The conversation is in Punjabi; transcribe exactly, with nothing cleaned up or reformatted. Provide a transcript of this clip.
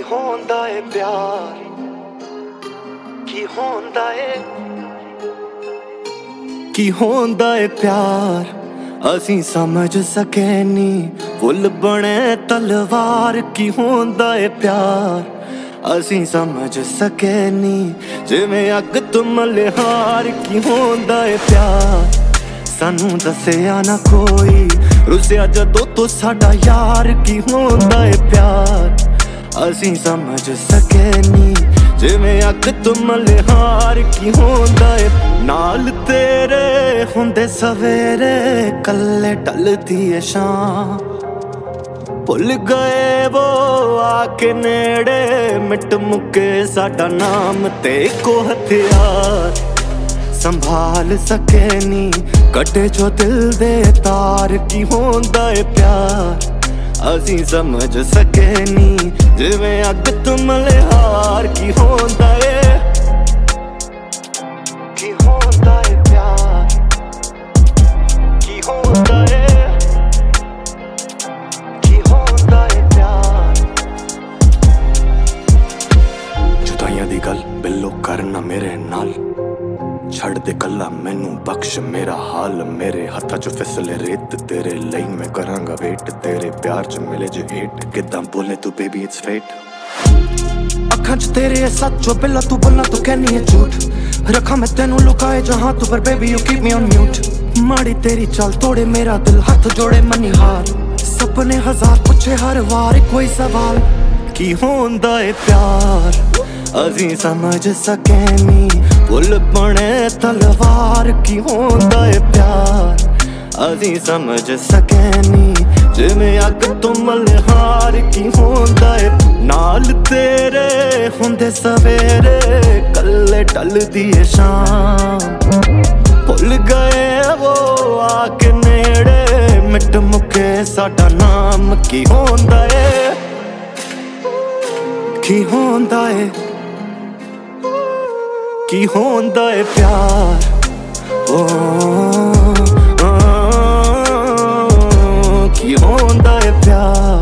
ਹੁੰਦਾ ਏ प्यार की ਹੁੰਦਾ ਏ की ਹੁੰਦਾ ਏ प्यार ਅਸੀਂ ਸਮਝ ਸਕੇ ਨੀ ਫੁੱਲ ਬਣੇ ਤਲਵਾਰ की ਹੁੰਦਾ ਏ प्यार ਅਸੀਂ ਸਮਝ ਸਕੇ ਨੀ ਜਿਵੇਂ ਅੱਗ ਤੋਂ ਮਲਿਹਾਰ की ਹੁੰਦਾ ਏ प्यार ਸਾਨੂੰ ਦੱਸਿਆ ਨਾ ਕੋਈ ਰੁੱਸਿਆ ਜਦੋਂ ਤੋਂ ਸਾਡਾ ਯਾਰ की ਹੁੰਦਾ ਏ प्यार ਅਸੀਂ ਸਮਝ ਸਕੇ ਨੀ ਜਿਵੇਂ ਅੱਗ ਤੋਂ ਮਲਿਹਾਰ ਕੀ ਹੁੰਦਾ ਏ ਨਾਲ ਤੇਰੇ ਹੁੰਦੇ ਸਵੇਰੇ ਕੱਲੇ ਢਲਦੀ ਏ ਸ਼ਾਮ ਭੁੱਲ ਗਏ ਵੋ ਆ ਕੇ ਨੇੜੇ ਮਿਟ ਮੁੱਕੇ ਸਾਡਾ ਨਾਮ ਤੇ ਇੱਕੋ ਹਥਿਆਰ ਸੰਭਾਲ ਸਕੇ ਨੀ ਕੱਟੇ ਜੋ ਦਿਲ ਦੇ ਤਾਰ ਕੀ ਹੁੰਦਾ ਏ ਪਿਆਰ ਅਸੀਂ ਸਮਝ ਸਕੇ ਨੀ ਜਿਵੇਂ ਅੱਗ ਤੋਂ ਮਲਿਹਾਰ ਕੀ ਹੁੰਦਾ ਏ ਕੀ ਹੁੰਦਾ ਏ ਪਿਆਰ ਕੀ ਹੁੰਦਾ ਏ ਕੀ ਹੁੰਦਾ ਏ ਪਿਆਰ ਜੁਦਾਈਆਂ ਦੀ ਗੱਲ ਬਿੱਲੋ ਕਰਨਾ ਮੇਰੇ ਨਾਲ ਛੱਡ ਦੇ ਕੱਲਾ ਮੈਨੂੰ ਬਖਸ਼ ਮੇਰਾ ਹਾਲ ਮੇਰੇ ਹੱਥਾਂ ਚ ਫਿਸਲੇ ਰੇਤ ਤੇਰੇ ਲਈ ਮੈਂ ਕਰਾਂਗਾ ਵੇਟ ਤੇਰੇ ਪਿਆਰ ਚ ਮਿਲੇ ਜੇ ਹੇਟ ਕਿਦਾਂ ਬੋਲੇ ਤੂੰ ਬੇਬੀ ਇਟਸ ਫੇਟ ਅੱਖਾਂ ਚ ਤੇਰੇ ਸੱਚੋ ਬਿੱਲਾ ਤੂੰ ਬੋਲਣਾ ਤੂੰ ਕਹਿਨੀ ਹੈ ਝੂਠ ਰੱਖਾਂ ਮੈਂ ਤੈਨੂੰ ਲੁਕਾਏ ਜਹਾਂ ਤੂੰ ਪਰ baby you keep me on mute ਮਾੜੀ ਤੇਰੀ ਚੱਲ ਤੋੜੇ ਮੇਰਾ ਦਿਲ ਹੱਥ ਜੋੜੇ ਮਨੀ ਹਾਰ ਸੁਪਨੇ ਹਜ਼ਾਰ ਪੁੱਛੇ ਹਰ ਵਾਰ ਕੋਈ ਸਵਾਲ ਕੀ ਹੁੰਦਾ ਏ ਪਿਆਰ ਅਸੀਂ ਸਮਝ ਸਕੇ ਨੀ ਫੁੱਲ ਬਣੇ ਤਲਵਾਰ ਕੀ ਹੁੰਦਾ ਏ ਪਿਆਰ ਅਸੀਂ ਸਮਝ ਸਕੇ ਨੀ ਜਿਵੇਂ ਅੱਗ ਤੋਂ ਮਲਿਹਾਰ ਕੀ ਹੁੰਦਾ ਏ ਨਾਲ ਤੇਰੇ ਹੁੰਦੇ ਸਵੇਰੇ ਕੱਲੇ ਢਲਦੀ ਏ ਸ਼ਾਮ ਭੁੱਲ ਗਏ ਵੋ ਆ ਕੇ ਨੇੜੇ ਮਿਟ ਮੁੱਕੇ ਸਾਡਾ ਨਾਮ ਕੀ ਹੁੰਦਾ ਏ ਕੀ ਹੁੰਦਾ ਏ ਕੀ ਹੁੰਦਾ ਏ ਪਿਆਰ ਓ ਕੀ ਹੁੰਦਾ ਏ ਪਿਆਰ